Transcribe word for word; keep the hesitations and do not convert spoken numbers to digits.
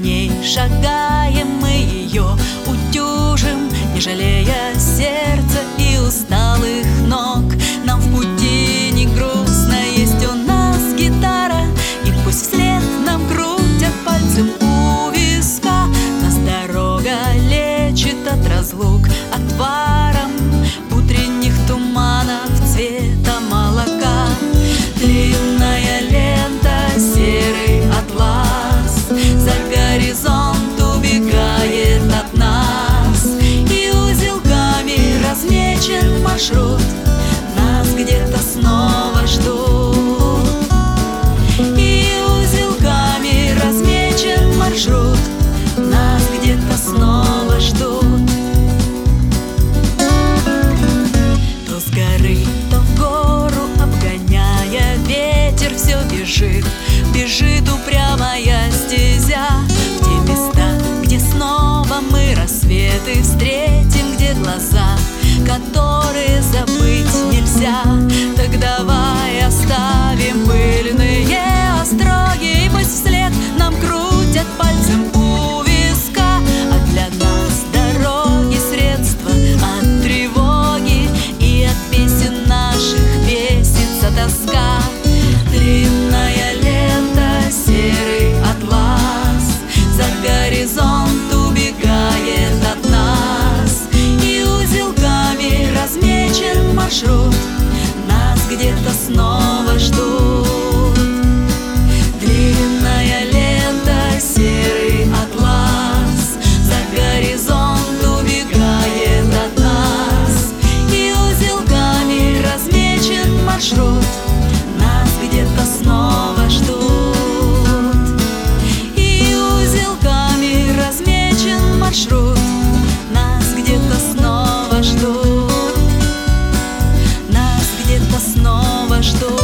ней шагаем, мы ее утюжим, не жалея сердца и усталых ног. Нам в пути не грустно, есть у нас гитара, и пусть вслед нам крутят пальцем у виска. Нас дорога лечит от разлук отваром утренних туманов цвета молока. Длинная лента, серый атлас, за горизонт убегает от нас, и узелками размечен маршрут, нас где-то снова ждут. И узелками размечен маршрут, нас где-то снова ждут. То с горы, то в гору обгоняя ветер, все бежит, бежит упрямая стезя. В те места, где снова мы рассветы встретим, где глаза, которые забыть нельзя. Так давай оставим пыльные остроги, и пусть вслед нам крутят пальцем у виска. А для нас дороги средства от тревоги, и от песен наших бесится тоска. Длинная лента, серый атлас, за горизонт убегает от нас, и узелками размечен маршрут, нас где-то снова ждут. Длинная лента, серый атлас, за горизонт убегает от нас, и узелками размечен маршрут, нас где-то снова ждут. И узелками размечен маршрут, нас где-то снова ждут, нас где-то снова ждут.